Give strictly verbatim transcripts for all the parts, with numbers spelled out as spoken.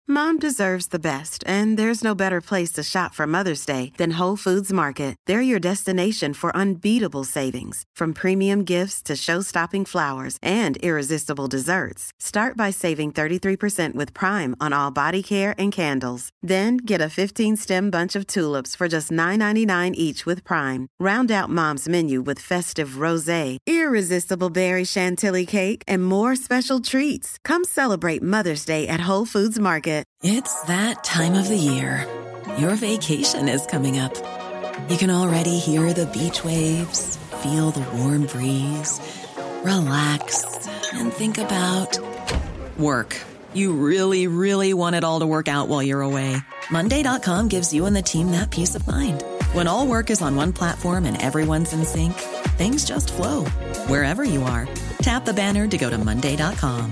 Mom deserves the best, and there's no better place to shop for Mother's Day than Whole Foods Market. They're your destination for unbeatable savings, from premium gifts to show-stopping flowers and irresistible desserts. Start by saving thirty-three percent with Prime on all body care and candles. Then get a fifteen-stem bunch of tulips for just nine ninety-nine each with Prime. Round out Mom's menu with festive rosé, irresistible berry chantilly cake, and more special treats. Come celebrate Mother's Day at Whole Foods Market. It's that time of the year. Your vacation is coming up. You can already hear the beach waves, feel the warm breeze, relax, and think about work. You really, really want it all to work out while you're away. Monday dot com gives you and the team that peace of mind. When all work is on one platform and everyone's in sync, things just flow. Wherever you are, tap the banner to go to Monday dot com.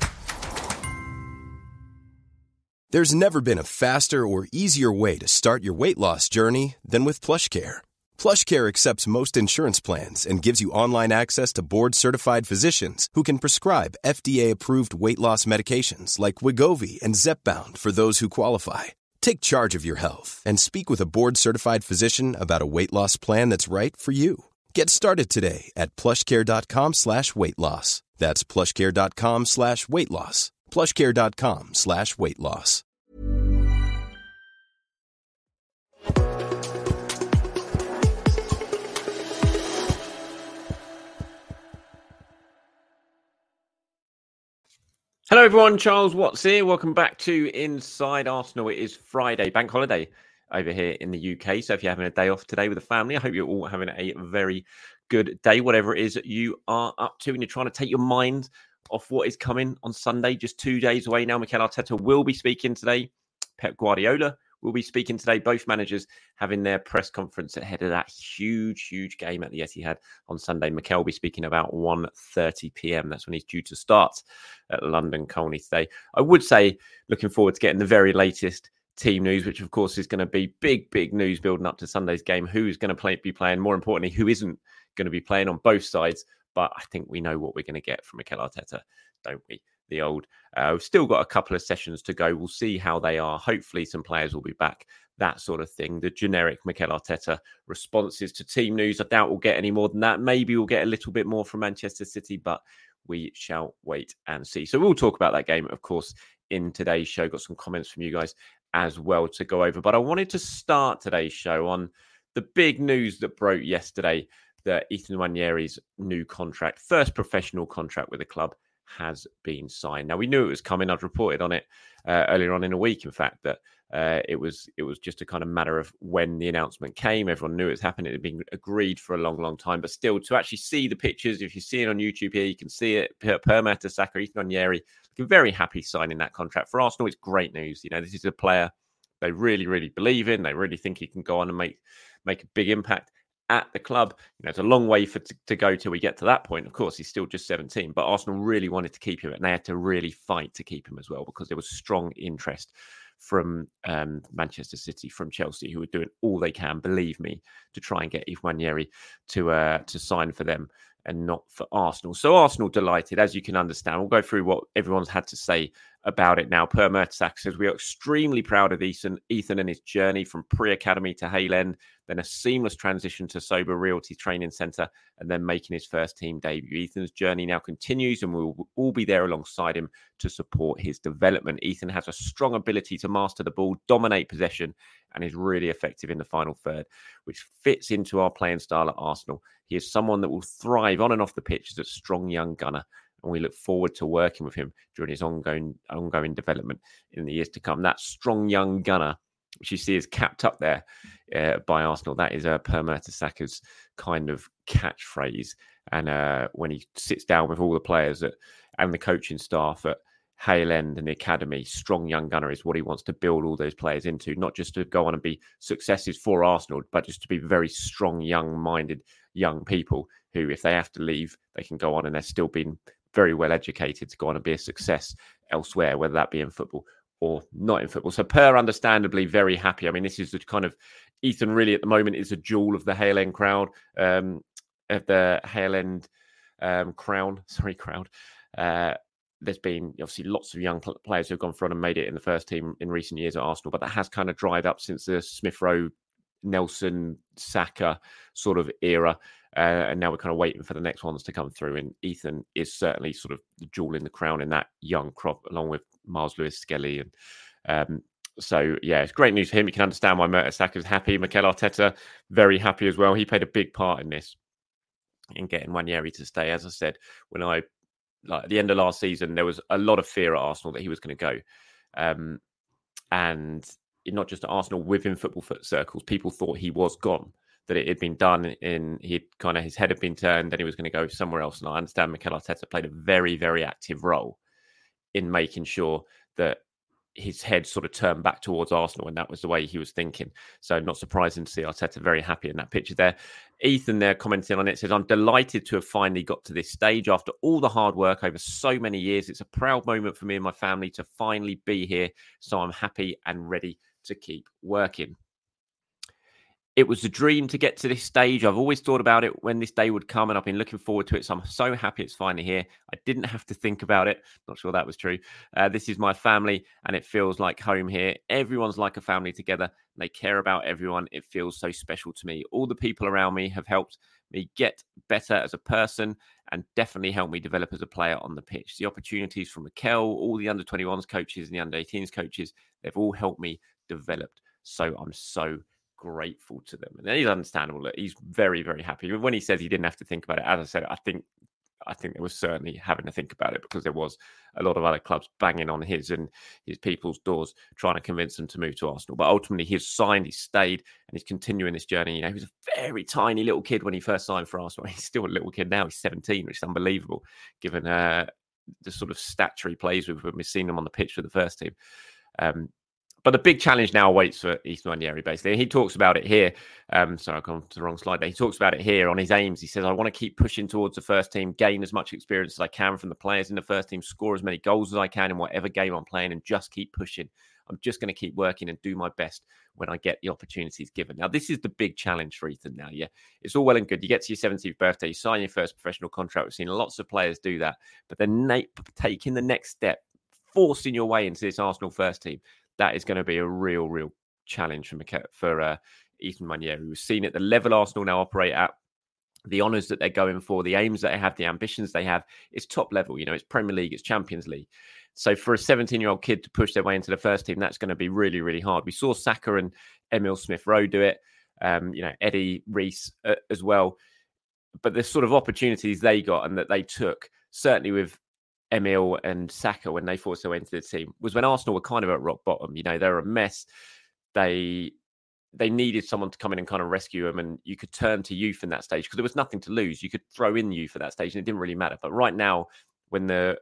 There's never been a faster or easier way to start your weight loss journey than with PlushCare. PlushCare accepts most insurance plans and gives you online access to board-certified physicians who can prescribe F D A-approved weight loss medications like Wegovy and Zepbound for those who qualify. Take charge of your health and speak with a board-certified physician about a weight loss plan that's right for you. Get started today at plushcare.com slash weight loss. That's plushcare.com slash weight loss. plushcare.com slash weight loss. Hello everyone, Charles Watts here. Welcome back to Inside Arsenal. It is Friday, bank holiday over here in the U K. So if you're having a day off today with the family, I hope you're all having a very good day, whatever it is that you are up to, and you're trying to take your mind off what is coming on Sunday, just two days away now. Mikel Arteta will be speaking today. Pep Guardiola will be speaking today. Both managers having their press conference ahead of that huge, huge game at the Etihad on Sunday. Mikel will be speaking about one thirty p.m. That's when he's due to start at London Colney today. I would say looking forward to getting the very latest team news, which of course is going to be big, big news building up to Sunday's game. Who's going to play, be playing? More importantly, who isn't going to be playing on both sides? But I think we know what we're going to get from Mikel Arteta, don't we? The old. Uh, we've still got a couple of sessions to go. We'll see how they are. Hopefully some players will be back, that sort of thing. The generic Mikel Arteta responses to team news. I doubt we'll get any more than that. Maybe we'll get a little bit more from Manchester City, but we shall wait and see. So we'll talk about that game, of course, in today's show. Got some comments from you guys as well to go over. But I wanted to start today's show on the big news that broke yesterday, that Ethan Nwaneri's new contract, first professional contract with the club, has been signed. Now, we knew it was coming. I'd reported on it uh, earlier on in the week, in fact, that uh, it was it was just a kind of matter of when the announcement came. Everyone knew it was happening. It had been agreed for a long, long time. But still, to actually see the pictures, if you see it on YouTube here, you can see it. Per Mertesacker, Ethan Nwaneri, looking very happy signing that contract. For Arsenal, it's great news. You know, this is a player they really, really believe in. They really think he can go on and make make a big impact at the club. You know, it's a long way for to, to go till we get to that point. Of course, he's still just seventeen, but Arsenal really wanted to keep him, and they had to really fight to keep him as well, because there was strong interest from um, Manchester City, from Chelsea, who were doing all they can, believe me, to try and get Yves Nwaneri to uh, to sign for them and not for Arsenal. So Arsenal delighted, as you can understand. We'll go through what everyone's had to say about it now. Per Mertesacker says, we are extremely proud of Ethan, Ethan and his journey from pre-academy to Hale End, then a seamless transition to Sober Realty Training Centre, and then making his first team debut. Ethan's journey now continues, and we'll all be there alongside him to support his development. Ethan has a strong ability to master the ball, dominate possession, and is really effective in the final third, which fits into our playing style at Arsenal. He is someone that will thrive on and off the pitch as a strong young gunner, and we look forward to working with him during his ongoing ongoing development in the years to come. That strong young gunner, which you see is capped up there uh, by Arsenal, that is uh, Per Mertesacker's kind of catchphrase. And uh, when he sits down with all the players at, and the coaching staff at Hale End and the academy, strong young gunner is what he wants to build all those players into, not just to go on and be successes for Arsenal, but just to be very strong, young-minded young people who, if they have to leave, they can go on and they're still being very well educated to go on and be a success elsewhere, whether that be in football or not in football. So Per, understandably, very happy. I mean, this is the kind of, Ethan really at the moment is a jewel of the Hale End crowd, um, of the Hale End um, crown, sorry, crowd. Uh, there's been obviously lots of young pl- players who've gone through and made it in the first team in recent years at Arsenal, but that has kind of dried up since the Smith Rowe, Nelson, Saka sort of era. Uh, and now we're kind of waiting for the next ones to come through. And Ethan is certainly sort of the jewel in the crown in that young crop, along with Miles Lewis Skelly. And um, so, yeah, it's great news for him. You can understand why Mertesacker is happy. Mikel Arteta, very happy as well. He played a big part in this, in getting Nwaneri to stay. As I said, when I, like at the end of last season, there was a lot of fear at Arsenal that he was going to go. Um, and not just at Arsenal, within football circles, people thought he was gone, that it had been done in, he'd kind of, his head had been turned and he was going to go somewhere else. And I understand Mikel Arteta played a very, very active role in making sure that his head sort of turned back towards Arsenal, and that was the way he was thinking. So not surprising to see Arteta very happy in that picture there. Ethan there commenting on it says, I'm delighted to have finally got to this stage after all the hard work over so many years. It's a proud moment for me and my family to finally be here. So I'm happy and ready to keep working. It was a dream to get to this stage. I've always thought about it when this day would come, and I've been looking forward to it. So I'm so happy it's finally here. I didn't have to think about it. Not sure that was true. Uh, this is my family, and it feels like home here. Everyone's like a family together. They care about everyone. It feels so special to me. All the people around me have helped me get better as a person and definitely helped me develop as a player on the pitch. The opportunities from Mikel, all the under twenty-ones coaches and the under eighteens coaches, they've all helped me develop. So I'm so grateful to them, and he's understandable that he's very, very happy. When he says he didn't have to think about it, as I said, I think I think there was certainly having to think about it, because there was a lot of other clubs banging on his and his people's doors trying to convince them to move to Arsenal. But ultimately, he's signed, he's stayed, and he's continuing this journey. You know, he was a very tiny little kid when he first signed for Arsenal. He's still a little kid now. He's seventeen, which is unbelievable, given uh, the sort of stature he plays with when we've seen him on the pitch for the first team. Um, But the big challenge now awaits for Ethan Nwaneri, basically. He talks about it here. Um, sorry, I've gone to the wrong slide there. He talks about it here on his aims. He says, I want to keep pushing towards the first team, gain as much experience as I can from the players in the first team, score as many goals as I can in whatever game I'm playing, and just keep pushing. I'm just going to keep working and do my best when I get the opportunities given. Now, this is the big challenge for Ethan now, yeah. It's all well and good. You get to your seventeenth birthday, you sign your first professional contract. We've seen lots of players do that. But then taking the next step, forcing your way into this Arsenal first team, that is going to be a real, real challenge for for uh, Ethan Nwaneri. We've seen at the level Arsenal now operate at, the honours that they're going for, the aims that they have, the ambitions they have. It's top level. You know, it's Premier League, it's Champions League. So for a seventeen-year-old kid to push their way into the first team, that's going to be really, really hard. We saw Saka and Emile Smith Rowe do it. Um, you know, Eddie Reece uh, as well. But the sort of opportunities they got and that they took, certainly with Emile and Saka, when they forced their way into the team, was when Arsenal were kind of at rock bottom. You know, they were a mess. They they needed someone to come in and kind of rescue them, and you could turn to youth in that stage because there was nothing to lose. You could throw in youth at that stage and it didn't really matter. But right now, when the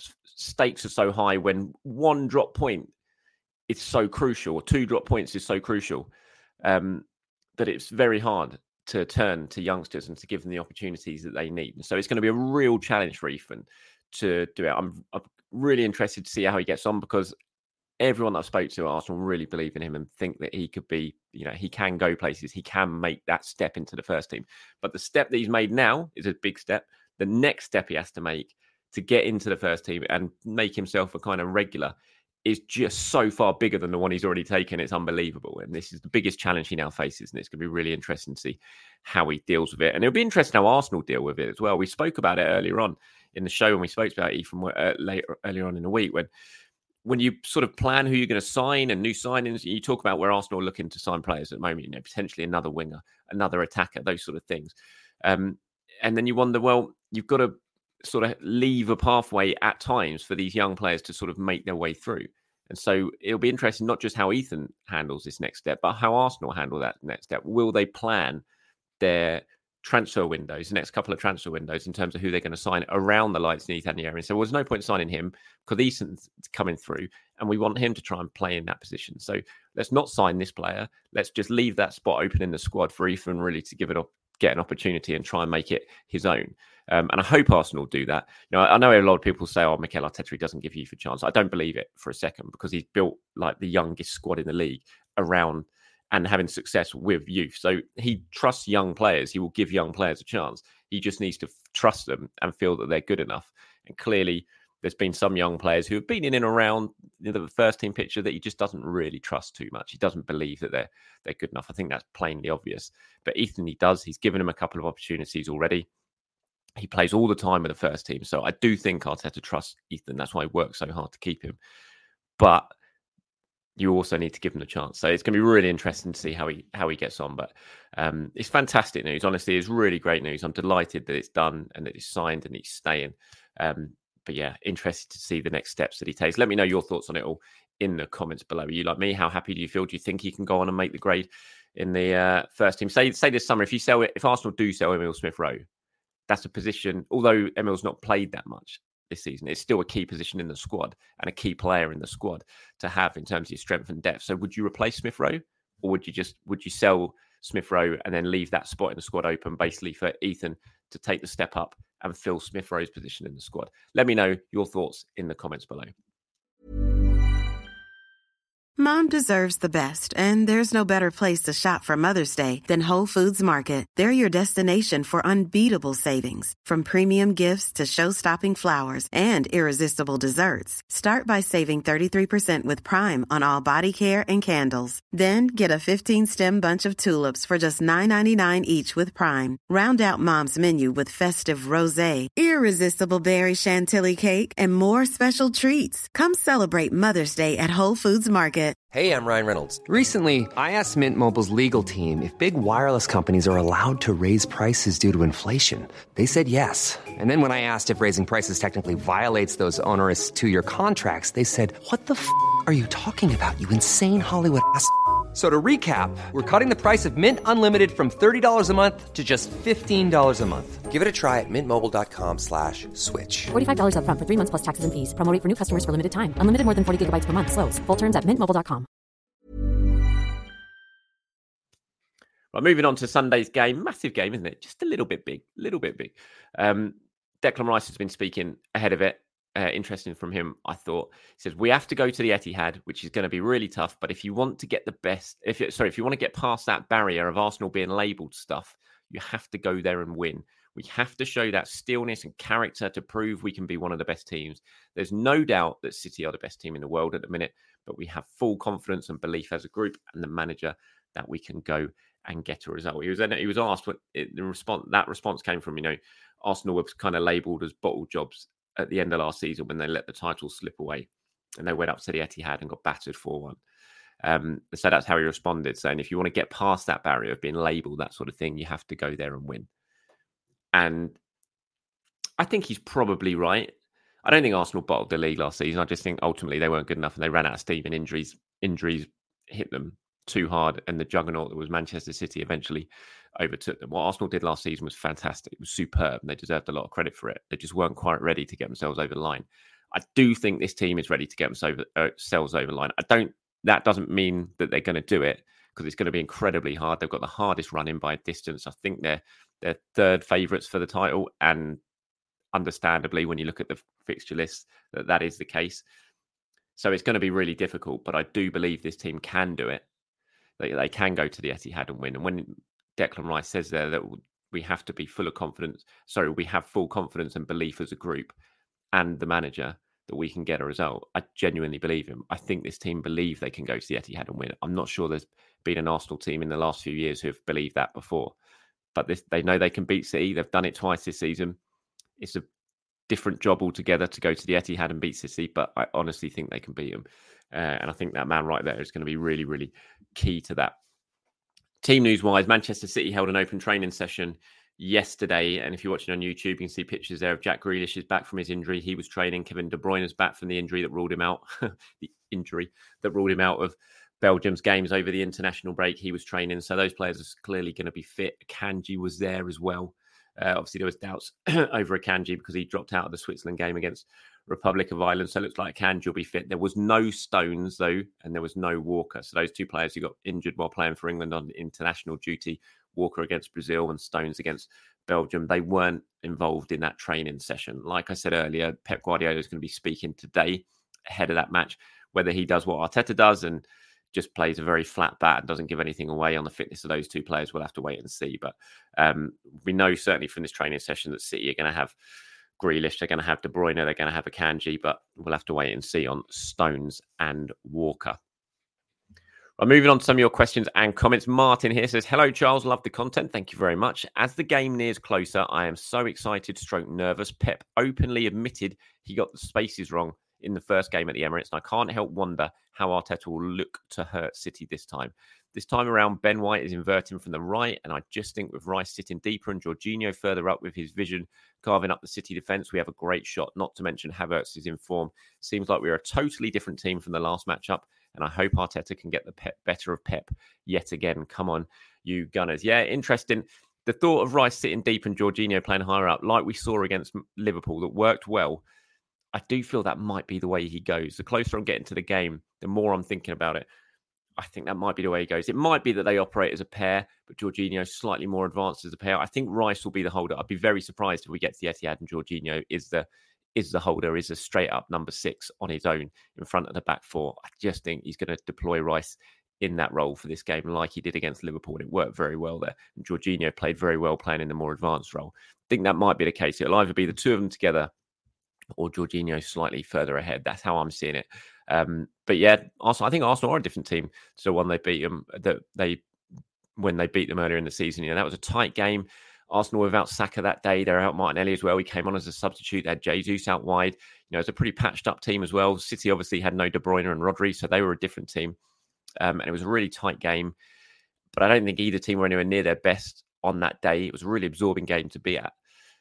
stakes are so high, when one drop point is so crucial, or two drop points is so crucial, um, that it's very hard to turn to youngsters and to give them the opportunities that they need. And so it's going to be a real challenge for Ethan to do it. I'm, I'm really interested to see how he gets on, because everyone that I've spoke to at Arsenal really believe in him and think that he could be, you know, he can go places. He can make that step into the first team. But the step that he's made now is a big step. The next step he has to make to get into the first team and make himself a kind of regular is just so far bigger than the one he's already taken. It's unbelievable. And this is the biggest challenge he now faces. And it's going to be really interesting to see how he deals with it. And it'll be interesting how Arsenal deal with it as well. We spoke about it earlier on in the show when we spoke about Ethan uh, later, earlier on in the week, when when you sort of plan who you're going to sign and new signings, you talk about where Arsenal are looking to sign players at the moment, you know, potentially another winger, another attacker, those sort of things. Um, and then you wonder, well, you've got to sort of leave a pathway at times for these young players to sort of make their way through. And so it'll be interesting, not just how Ethan handles this next step, but how Arsenal handle that next step. Will they plan their transfer windows, the next couple of transfer windows, in terms of who they're going to sign around the lights in Ethan Nwaneri? So there's no point signing him because Ethan's coming through and we want him to try and play in that position. So let's not sign this player. Let's just leave that spot open in the squad for Ethan really to give it up, get an opportunity and try and make it his own. Um, and I hope Arsenal do that. You know, I know a lot of people say, oh, Mikel Arteta doesn't give youth a chance. I don't believe it for a second, because he's built like the youngest squad in the league around and having success with youth. So he trusts young players. He will give young players a chance. He just needs to f- trust them and feel that they're good enough. And clearly there's been some young players who have been in and around you know, the first team picture that he just doesn't really trust too much. He doesn't believe that they're they're good enough. I think that's plainly obvious. But Ethan, he does. He's given him a couple of opportunities already. He plays all the time with the first team. So I do think Arteta trusts Ethan. That's why he works so hard to keep him. But you also need to give him the chance. So it's going to be really interesting to see how he how he gets on. But um, it's fantastic news. Honestly, it's really great news. I'm delighted that it's done and that it's signed and he's staying. Um, but yeah, interested to see the next steps that he takes. Let me know your thoughts on it all in the comments below. Are you like me? How happy do you feel? Do you think he can go on and make the grade in the uh, first team? Say say this summer, if you sell it, if Arsenal do sell Emile Smith-Rowe, that's a position, although Emile's not played that much this season, it's still a key position in the squad and a key player in the squad to have in terms of your strength and depth. So would you replace Smith-Rowe, or would you just would you sell Smith-Rowe and then leave that spot in the squad open basically for Ethan to take the step up and fill Smith-Rowe's position in the squad? Let me know your thoughts in the comments below. Mom deserves the best, and there's no better place to shop for Mother's Day than Whole Foods Market. They're your destination for unbeatable savings, from premium gifts to show-stopping flowers and irresistible desserts. Start by saving thirty-three percent with Prime on all body care and candles. Then get a fifteen-stem bunch of tulips for just nine ninety-nine each with Prime. Round out Mom's menu with festive rosé, irresistible berry chantilly cake, and more special treats. Come celebrate Mother's Day at Whole Foods Market. Hey, I'm Ryan Reynolds. Recently, I asked Mint Mobile's legal team if big wireless companies are allowed to raise prices due to inflation. They said yes. And then when I asked if raising prices technically violates those onerous two-year contracts, they said, what the f*** are you talking about, you insane Hollywood ass f- So to recap, we're cutting the price of Mint Unlimited from thirty dollars a month to just fifteen dollars a month. Give it a try at mintmobile.com slash switch. forty-five dollars up front for three months plus taxes and fees. Promo rate for new customers for limited time. Unlimited more than forty gigabytes per month. Slows full terms at mint mobile dot com. Right, moving on to Sunday's game. Massive game, isn't it? Just a little bit big. A little bit big. Um, Declan Rice has been speaking ahead of it. Uh, interesting from him, I thought. He says, we have to go to the Etihad, which is going to be really tough. But if you want to get the best, if you, sorry, if you want to get past that barrier of Arsenal being labelled stuff, you have to go there and win. We have to show that stillness and character to prove we can be one of the best teams. There's no doubt that City are the best team in the world at the minute, but we have full confidence and belief as a group and the manager that we can go and get a result. He was he was asked what it, the response that response came from. You know, Arsenal was kind of labelled as bottle jobs at the end of last season when they let the title slip away, and they went up to the Etihad and got battered four one. Um, so that's how he responded, saying if you want to get past that barrier of being labelled that sort of thing, you have to go there and win. And I think he's probably right. I don't think Arsenal bottled the league last season. I just think ultimately they weren't good enough and they ran out of steam, and injuries injuries hit them too hard, and the juggernaut that was Manchester City eventually overtook them. What Arsenal did last season was fantastic. It was superb, and they deserved a lot of credit for it. They just weren't quite ready to get themselves over the line. I do think this team is ready to get themselves over, uh, over the line. I don't. That doesn't mean that they're going to do it, because it's going to be incredibly hard. They've got the hardest run in by a distance. I think they're they're third favourites for the title, and understandably, when you look at the fixture list, that that is the case. So it's going to be really difficult, but I do believe this team can do it. They, they can go to the Etihad and win. And when Declan Rice says there that we have to be full of confidence, sorry, we have full confidence and belief as a group and the manager that we can get a result, I genuinely believe him. I think this team believe they can go to the Etihad and win. I'm not sure there's been an Arsenal team in the last few years who have believed that before. But this, they know they can beat City. They've done it twice this season. It's a different job altogether to go to the Etihad and beat City, but I honestly think they can beat them. Uh, and I think that man right there is going to be really, really key to that. Team news-wise, Manchester City held an open training session yesterday. And if you're watching on YouTube, you can see pictures there of Jack Grealish is back from his injury. He was training. Kevin De Bruyne is back from the injury that ruled him out. the injury that ruled him out of Belgium's games over the international break. He was training. So those players are clearly going to be fit. Akanji was there as well. Uh, obviously, there was doubts over Akanji because he dropped out of the Switzerland game against Republic of Ireland. So it looks like Akanji will be fit. There was no Stones, though, and there was no Walker. So those two players who got injured while playing for England on international duty, Walker against Brazil and Stones against Belgium, they weren't involved in that training session. Like I said earlier, Pep Guardiola is going to be speaking today ahead of that match. Whether he does what Arteta does and just plays a very flat bat and doesn't give anything away on the fitness of those two players, we'll have to wait and see. But um, we know certainly from this training session that City are going to have Grealish, they're going to have De Bruyne, they're going to have Akanji, but we'll have to wait and see on Stones and Walker. Well, moving on to some of your questions and comments. Martin here says, hello, Charles. Love the content. Thank you very much. As the game nears closer, I am so excited, stroke nervous. Pep openly admitted he got the spaces wrong in the first game at the Emirates, and I can't help wonder how Arteta will look to hurt City this time. This time around, Ben White is inverting from the right, and I just think with Rice sitting deeper and Jorginho further up with his vision, carving up the City defence, we have a great shot, not to mention Havertz is in form. Seems like we're a totally different team from the last matchup, and I hope Arteta can get the pep better of Pep yet again. Come on, you Gunners. Yeah, interesting. The thought of Rice sitting deep and Jorginho playing higher up, like we saw against Liverpool, that worked well. I do feel that might be the way he goes. The closer I'm getting to the game, the more I'm thinking about it. I think that might be the way he goes. It might be that they operate as a pair, but Jorginho slightly more advanced as a pair. I think Rice will be the holder. I'd be very surprised if we get to the Etihad and Jorginho is the is the holder, is a straight up number six on his own in front of the back four. I just think he's going to deploy Rice in that role for this game like he did against Liverpool, and it worked very well there. And Jorginho played very well playing in the more advanced role. I think that might be the case. It'll either be the two of them together or Jorginho slightly further ahead. That's how I'm seeing it. Um, but yeah, also I think Arsenal are a different team to the one they beat them that they when they beat them earlier in the season. You know, that was a tight game. Arsenal without Saka that day. They're out Martinelli as well. He came on as a substitute. They had Jesus out wide. You know, it's a pretty patched up team as well. City obviously had no De Bruyne and Rodri, so they were a different team. Um, and it was a really tight game. But I don't think either team were anywhere near their best on that day. It was a really absorbing game to be at.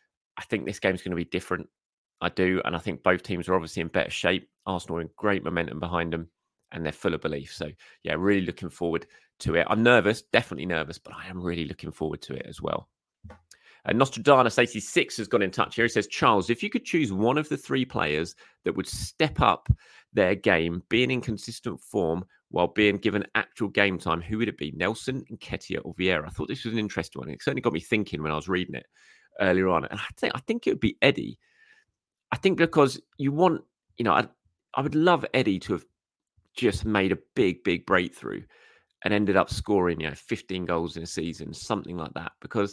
I think this game's going to be different. I do. And I think both teams are obviously in better shape. Arsenal in great momentum behind them, and they're full of belief. So, yeah, really looking forward to it. I'm nervous, definitely nervous, but I am really looking forward to it as well. Uh, Nostradamus eighty-six has got in touch here. He says, Charles, if you could choose one of the three players that would step up their game, being in consistent form while being given actual game time, who would it be? Nelson, Nketiah, or Vieira? I thought this was an interesting one. It certainly got me thinking when I was reading it earlier on. And I think, I think it would be Eddie. I think because you want, you know, I, I would love Eddie to have just made a big, big breakthrough and ended up scoring, you know, fifteen goals in a season, something like that, because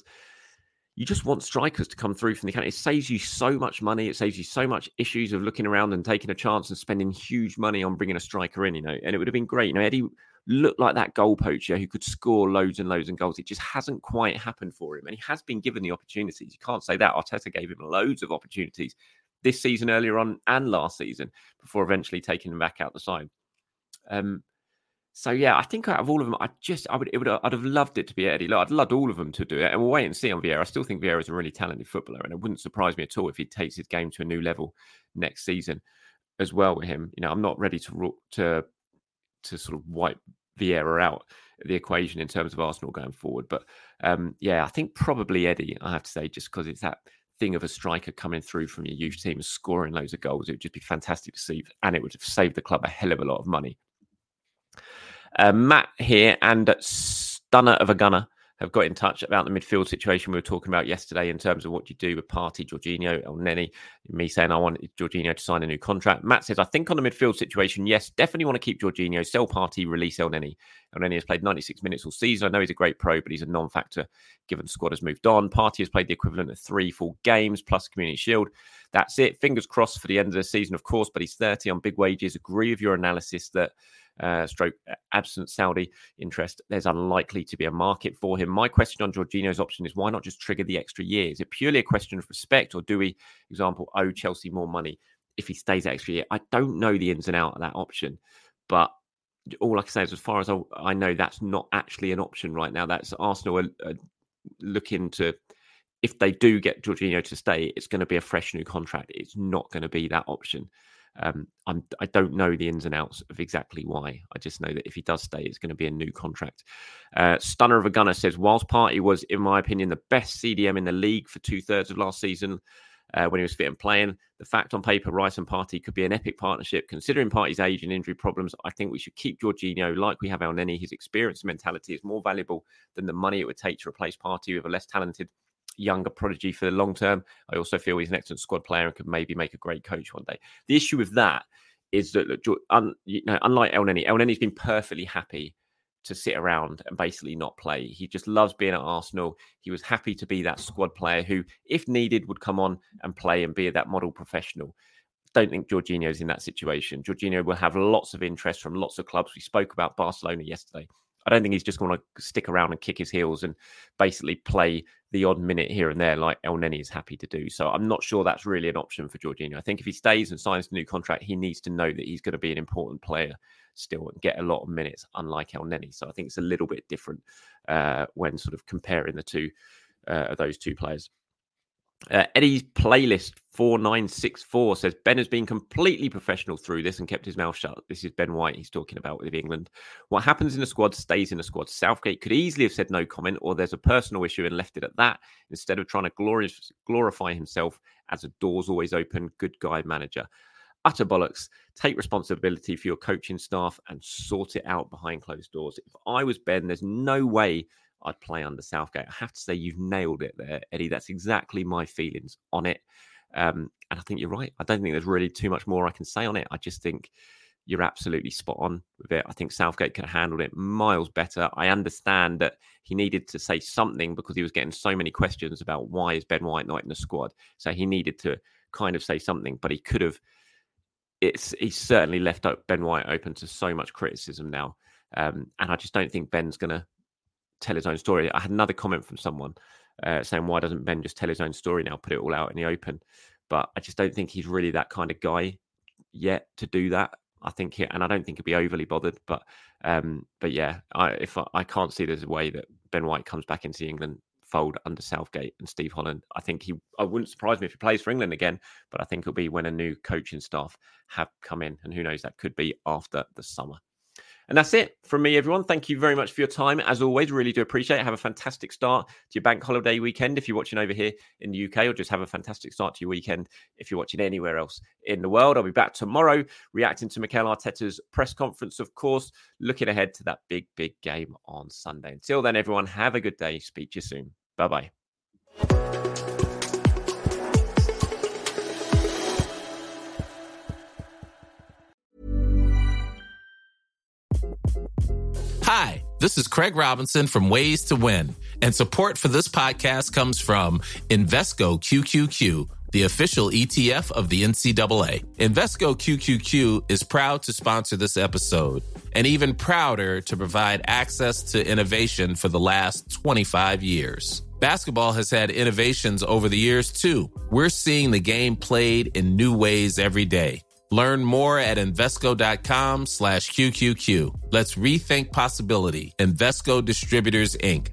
you just want strikers to come through from the account. It saves you so much money. It saves you so much issues of looking around and taking a chance and spending huge money on bringing a striker in, you know, and it would have been great. You know, Eddie looked like that goal poacher who could score loads and loads of goals. It just hasn't quite happened for him. And he has been given the opportunities. You can't say that. Arteta gave him loads of opportunities this season earlier on and last season before eventually taking him back out the side. Um, so yeah, I think out of all of them, I just I would it would I'd have loved it to be Eddie. Like, I'd loved all of them to do it, and we'll wait and see on Vieira. I still think Vieira is a really talented footballer, and it wouldn't surprise me at all if he takes his game to a new level next season as well with him. You know, I'm not ready to to to sort of wipe Vieira out of the equation in terms of Arsenal going forward, but um, yeah, I think probably Eddie. I have to say, just because it's that thing of a striker coming through from your youth team and scoring loads of goals. It would just be fantastic to see, and it would have saved the club a hell of a lot of money. Uh, Matt here and Stunner of a Gunner have got in touch about the midfield situation we were talking about yesterday in terms of what you do with Partey, Jorginho, El Neni. Me saying I want Jorginho to sign a new contract. Matt says, I think on the midfield situation, yes, definitely want to keep Jorginho, sell Partey, release El Neni. El Neni has played ninety-six minutes all season. I know he's a great pro, but he's a non-factor given the squad has moved on. Partey has played the equivalent of three full games plus Community Shield. That's it. Fingers crossed for the end of the season, of course, but he's thirty on big wages. Agree with your analysis that Uh, stroke absent Saudi interest, there's unlikely to be a market for him. My question on Jorginho's option is, why not just trigger the extra year? Is it purely a question of respect, or do we, for example, owe Chelsea more money if he stays that extra year? I don't know the ins and outs of that option, but all I can say is, as far as I, I know, that's not actually an option right now. That's Arsenal are, are looking to, if they do get Jorginho to stay, it's going to be a fresh new contract. It's not going to be that option. Um, I'm, I don't know the ins and outs of exactly why. I just know that if he does stay, it's going to be a new contract. Uh, Stunner of a Gunner says, whilst Partey was, in my opinion, the best C D M in the league for two-thirds of last season uh, when he was fit and playing, the fact on paper, Rice and Partey could be an epic partnership. Considering Partey's age and injury problems, I think we should keep Jorginho like we have El Neni. His experience and mentality is more valuable than the money it would take to replace Partey with a less talented younger prodigy for the long term. I also feel he's an excellent squad player and could maybe make a great coach one day. The issue with that is that, look, un, you know, unlike El Neni, El Neni's been perfectly happy to sit around and basically not play. He just loves being at Arsenal. He was happy to be that squad player who, if needed, would come on and play and be that model professional. Don't think Jorginho's in that situation. Jorginho will have lots of interest from lots of clubs. We spoke about Barcelona yesterday. I don't think he's just going to stick around and kick his heels and basically play the odd minute here and there like El Neni is happy to do. So I'm not sure that's really an option for Jorginho. I think if he stays and signs a new contract, he needs to know that he's going to be an important player still and get a lot of minutes, unlike El Neni. So I think it's a little bit different uh, when sort of comparing the two uh, of those two players. Uh, Eddie's playlist four nine six four says Ben has been completely professional through this and kept his mouth shut. This is Ben White he's talking about with England. What happens in the squad stays in the squad. Southgate could easily have said no comment, or there's a personal issue and left it at that, instead of trying to glorify, glorify himself as a doors always open, good guy manager. Utter bollocks. Take responsibility for your coaching staff and sort it out behind closed doors. If I was Ben, there's no way I'd play under Southgate. I have to say you've nailed it there, Eddie. That's exactly my feelings on it. Um, and I think you're right. I don't think there's really too much more I can say on it. I just think you're absolutely spot on with it. I think Southgate could have handled it miles better. I understand that he needed to say something because he was getting so many questions about why is Ben White not in the squad. So he needed to kind of say something, but he could have. It's he's certainly left Ben White open to so much criticism now. Um, and I just don't think Ben's going to tell his own story. I had another comment from someone uh, saying, why doesn't Ben just tell his own story now, put it all out in the open? But I just don't think he's really that kind of guy yet to do that. I think, he, and I don't think he'll be overly bothered. But um, but yeah, I, if I, I can't see there's a way that Ben White comes back into the England fold under Southgate and Steve Holland. I think he, I wouldn't surprise me if he plays for England again, but I think it'll be when a new coaching staff have come in, and who knows, that could be after the summer. And that's it from me, everyone. Thank you very much for your time. As always, really do appreciate it. Have a fantastic start to your bank holiday weekend if you're watching over here in the U K, or just have a fantastic start to your weekend if you're watching anywhere else in the world. I'll be back tomorrow reacting to Mikel Arteta's press conference, of course, looking ahead to that big, big game on Sunday. Until then, everyone, have a good day. Speak to you soon. Bye-bye. Hi, this is Craig Robinson from Ways to Win, and support for this podcast comes from Invesco Q Q Q, the official E T F of the N C double A. Invesco Q Q Q is proud to sponsor this episode, and even prouder to provide access to innovation for the last twenty-five years. Basketball has had innovations over the years, too. We're seeing the game played in new ways every day. Learn more at Invesco.com slash QQQ. Let's rethink possibility. Invesco Distributors, Incorporated.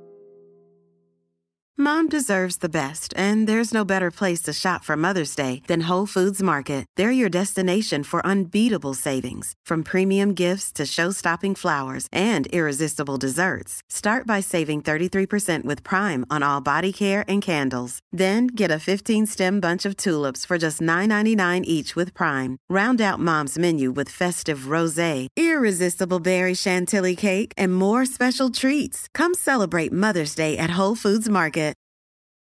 Mom deserves the best, and there's no better place to shop for Mother's Day than Whole Foods Market. They're your destination for unbeatable savings, from premium gifts to show-stopping flowers and irresistible desserts. Start by saving thirty-three percent with Prime on all body care and candles. Then get a fifteen-stem bunch of tulips for just nine ninety-nine each with Prime. Round out Mom's menu with festive rosé, irresistible berry chantilly cake, and more special treats. Come celebrate Mother's Day at Whole Foods Market.